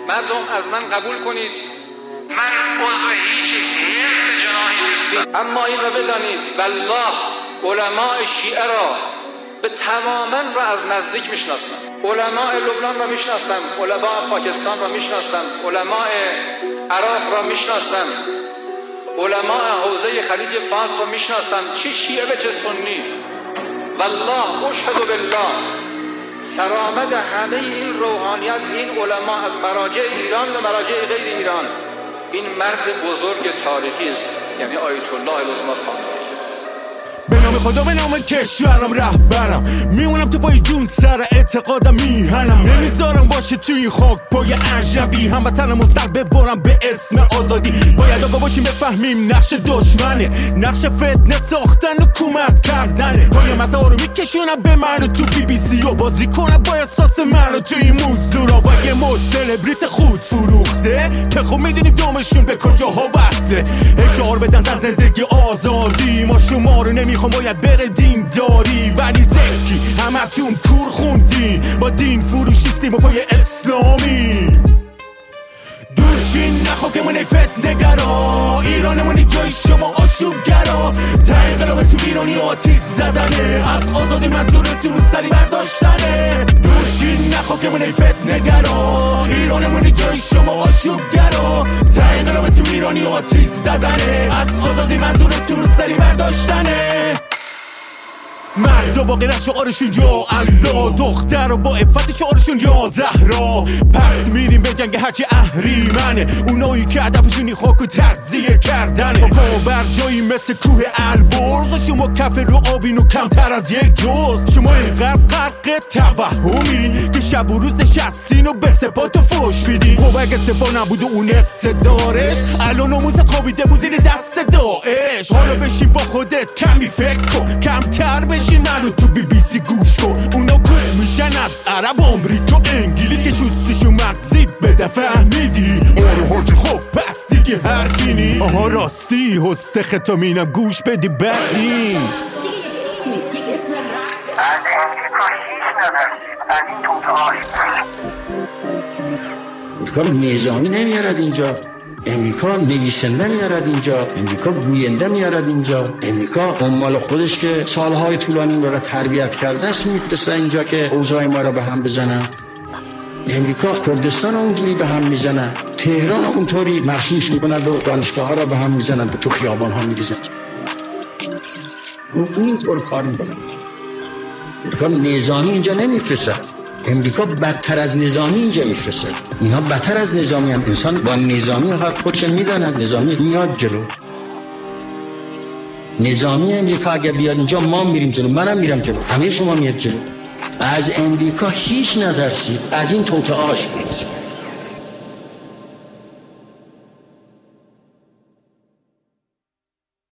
مردم از من قبول کنید من عضو هیچ حزب جناحی نیستم، اما این را بدانید والله علماء شیعه را به تماما را از نزدیک میشناسم. علماء لبنان را میشناسم، علماء پاکستان را میشناسم، علماء عراق را میشناسم، علماء حوزه خلیج فارس را میشناسم، چه شیعه و چه سنی. والله اشهد بالله سرآمد همه این روحانیت، این علما از مراجع ایران و مراجع غیر ایران، این مرد بزرگ تاریخی است، یعنی آیت الله العظمی خامنه‌ای. به نام خدا، به نام کشورم رهبرم، میمونم تو پای جون سر اعتقادم میهنم، نمیذارم باشه توی این خاک پای اجنبی، هموطنم و سر ببرم به اسم آزادی. باید آقا باشیم بفهمیم نقش دشمنه، نقش فتنه ساختن و حکومت کردنه. پای مسئله رو میکشونم به من تو بی بی سی و بازی کنم با احساس من توی این موزدورا و یه مو سلبریت خود فروخته که خب میدونیم دومشون به کجاها وسته. اشعار بدن در زندگی آزادی، ما شما رو نمیخوام باید بره دین داری، ولی زکی همتون کور خوندین با دین فروشیستیم و پای اسلامی. دوشین نخوا که من فتنه‌گرا، ایرانمونی جای شما آشوبگرا، تا انقلاب تو ایرانی آتیش زدنه، از آزادی منظورتون رو سری برداشتنه. دوشین نخوا که من فتنه‌گرا، ایرانمونی جای شما آشوبگرا، تا انقلاب تو ایرانی آتیش زدنه، از آزادی منظورتون رو سری برداشتنه. مرد و باقی شعارشون یا الله، دختر و با عفت شعارشون یا زهرا. پس میریم به جنگ هرچی اهریمنه، اونایی که هدفشون خاک و تجزیه کردنه. ما بر جایی مثل کوه البرز و شما کف رو آبین و کمتر از یک جز. شما اینقدر غرق توهمین که شب و روز نشستین و به سپاه و فوش میدین. خب اگه سپاه نبود و اون اقتدارش، الان نموزت خوابیده بود زیر دست داعش. حالا بشین با خودت کمی فکر کن، کمتر بشین منو تو بی بی سی گوش کن. اونا کل میشن از عرب آمریکا انگلیس که شستشون مغزید بده، فهمیدی؟ آره حاجی خب پس دیگه حرفی نی. آها راستی هسته ختامینم گوش بدی بدین. امریکا نظامی نمیارد اینجا، امریکا نویسنده میارد اینجا، امریکا گوینده میارد اینجا، امریکا عمال خودش که سالهای طولانی را تربیت کرده است میفرسته اینجا که اوضاع ما را به هم بزنن. امریکا کردستان اونجوری به هم میزنن، تهران اونطوری مخصوص میکنند و دانشگاه ها را به هم میزنن و تو خیابان ها میریزن. اینطور کار میکنن. امریکا نظامی اینجا نمیفرسته، امریکا بدتر از نظامی اینجا میفرسته. اینا بدتر از نظامی هم. انسان با نظامی هر خودش میداند، نظامی میاد جلو. نظامی امریکا اگه بیاد اینجا ما میریم جلو، منم میرم جلو، همه شما میاد جلو. از امریکا هیچ نترسید، از این توطئه‌اش برسید.